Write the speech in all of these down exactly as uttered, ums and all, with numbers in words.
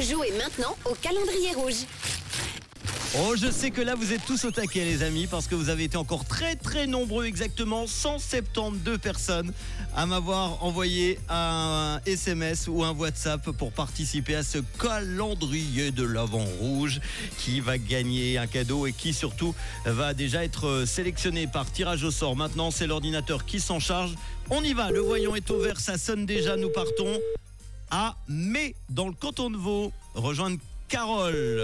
Jouez maintenant au calendrier rouge. Oh, je sais que là vous êtes tous au taquet les amis, parce que vous avez été encore très très nombreux, exactement cent soixante-douze personnes à m'avoir envoyé un S M S ou un WhatsApp pour participer à ce calendrier de l'Avent rouge qui va gagner un cadeau et qui surtout va déjà être sélectionné par tirage au sort. Maintenant c'est l'ordinateur qui s'en charge. On y va, le voyant est au vert, ça sonne déjà, nous partons à Mai dans le canton de Vaud, rejoindre Carole.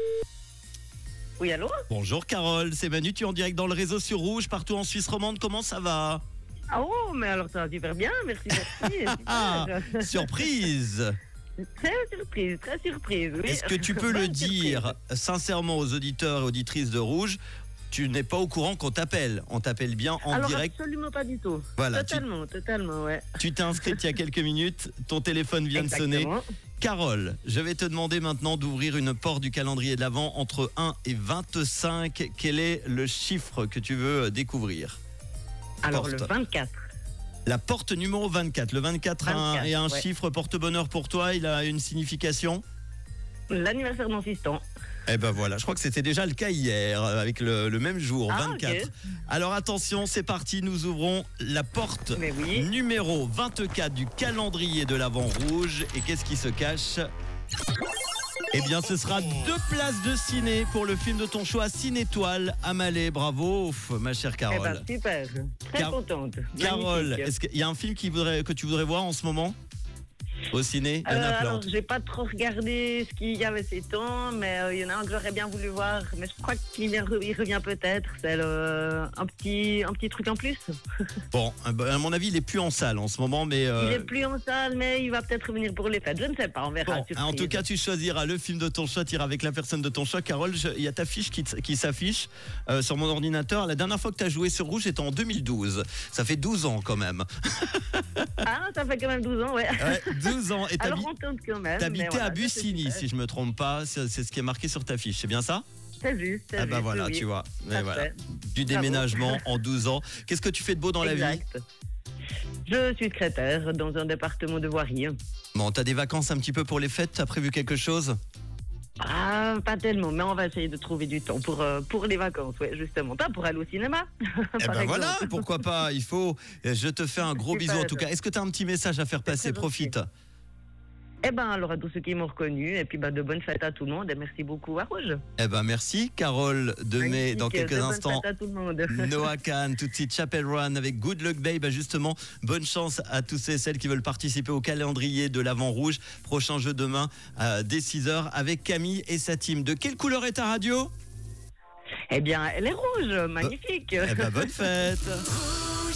Oui, allô? Bonjour Carole, c'est Manu, tu es en direct dans le réseau sur Rouge, partout en Suisse romande, comment ça va? Ah oh, mais alors ça va super bien, merci, merci. Ah, surprise! Très surprise, très surprise, oui. Est-ce que tu peux le Bonne dire surprise. sincèrement aux auditeurs et auditrices de Rouge? Tu n'es pas au courant qu'on t'appelle, on t'appelle bien en alors, direct. absolument pas du tout. Voilà, tu- totalement, totalement, ouais. Tu t'es inscrite il y a quelques minutes, ton téléphone vient de sonner. Exactement. Carole, je vais te demander maintenant d'ouvrir une porte du calendrier de l'Avent entre un et vingt-cinq. Quel est le chiffre que tu veux découvrir? Alors, Porte. le vingt-quatre. La porte numéro vingt-quatre. Le vingt-quatre a un- vingt-quatre, est un ouais. chiffre porte-bonheur pour toi, il a une signification? L'anniversaire de mon fiston. Eh ben voilà, je crois que c'était déjà le cas hier, euh, avec le, le même jour, Ah, vingt-quatre. ok. Alors attention, c'est parti, nous ouvrons la porte Mais oui. numéro vingt-quatre du calendrier de l'Avent rouge. Et qu'est-ce qui se cache? Eh bien, ce sera deux places de ciné pour le film de ton choix, Ciné Étoile à Malais. Bravo, ouf, ma chère Eh Carole. ben, super. Très Car- contente. Carole, Magnifique. est-ce qu'il y a un film qui voudrait, que tu voudrais voir en ce moment au ciné? Il y en a Euh, plein. alors, j'ai pas trop regardé ce qu'il y avait ces temps, mais euh, il y en a un que j'aurais bien voulu voir, mais je crois qu'il vient- il revient peut-être. C'est le- un petit, un petit truc en plus. Bon, à mon avis, il est plus en salle en ce moment, mais... euh, Il est plus en salle, mais il va peut-être revenir pour les fêtes. Je ne sais pas, on verra. Bon, surprise. en tout cas, tu choisiras le film de ton choix, tu iras avec la personne de ton choix. Carole, je- il y a ta fiche qui, t- qui s'affiche euh, sur mon ordinateur. La dernière fois que tu as joué sur Rouge, c'était en deux mille douze. Ça fait douze ans quand même. Ah, ça fait quand même douze ans, ouais. Ouais, douze ans. Et Alors t'habi- on tente quand même. t'habitais mais voilà, à ça, Bussigny, c'est si je me trompe pas. C'est c'est ce qui est marqué sur ta fiche, c'est bien ça? C'est vu, c'est Ah vu, bah voilà, oui. tu vois. Mais Parfait. voilà. Du Bravo. déménagement en douze ans. Qu'est-ce que tu fais de beau dans la vie? Exact. Je suis secrétaire dans un département de voirie. Bon, t'as des vacances un petit peu pour les fêtes? T'as prévu quelque chose? Ah, pas tellement, mais on va essayer de trouver du temps pour, euh, pour les vacances, ouais, justement. Pas pour aller au cinéma. Eh par ben exemple. voilà, pourquoi pas, il faut. Je te fais un gros Super. bisou en tout cas. Est-ce que tu as un petit message à faire passer? très Profite. Eh ben, alors à tous ceux qui m'ont reconnu, et puis bah, de bonnes fêtes à tout le monde, et merci beaucoup à Rouge. Eh ben merci Carole de mai. Magnifique, Dans quelques de bonnes instants, fêtes à tout le monde. Noah Khan, tout de suite Chapel Run avec Good Luck Babe. Bah justement, bonne chance à tous ceux et celles qui veulent participer au calendrier de l'Avent rouge. Prochain jeu demain euh, dès six heures avec Camille et sa team. De quelle couleur est ta radio? Eh bien, elle est rouge, magnifique. Eh ben bonne fête.